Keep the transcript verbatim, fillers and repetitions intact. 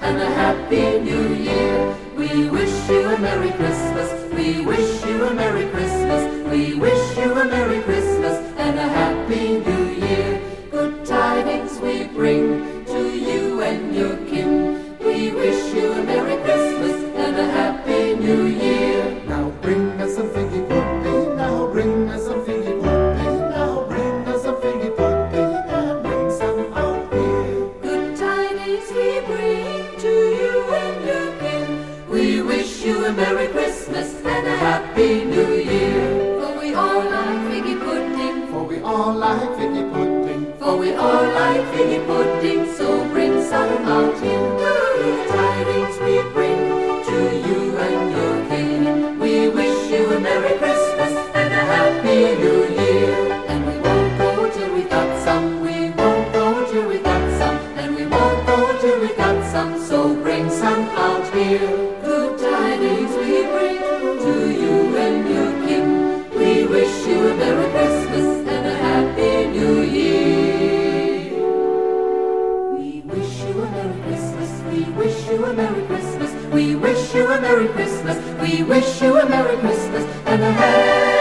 and a Happy New Year. We wish you a Merry Christmas, we wish you a Merry Christmas, we wish you a Merry Christmas and a Happy New Year. Good tidings we bring to you and your kin. We wish you a Merry Christmas and a Happy New Year. Now bring us some figgy pudding, now bring us some figgy pudding, now bring us some figgy pudding, and bring some out here. Good tidings we bring to you and your kin. We wish you a Merry Christmas and a Happy New Year. For we all like figgy pudding, For we all like figgy pudding, for we all like figgy pudding, so bring some out here. Good tidings we bring to you and your kin. We wish you a Merry Christmas and a Happy New Year. And we won't go till we got some, we won't go till we got some, and we won't go till we got some, so bring some out here. Good tidings we bring to you and your kin. We wish you a Merry Christmas and a Happy New Year. We wish you a Merry Christmas, we wish you a Merry Christmas, we wish you a Merry Christmas, we wish you a Merry Christmas and a Happy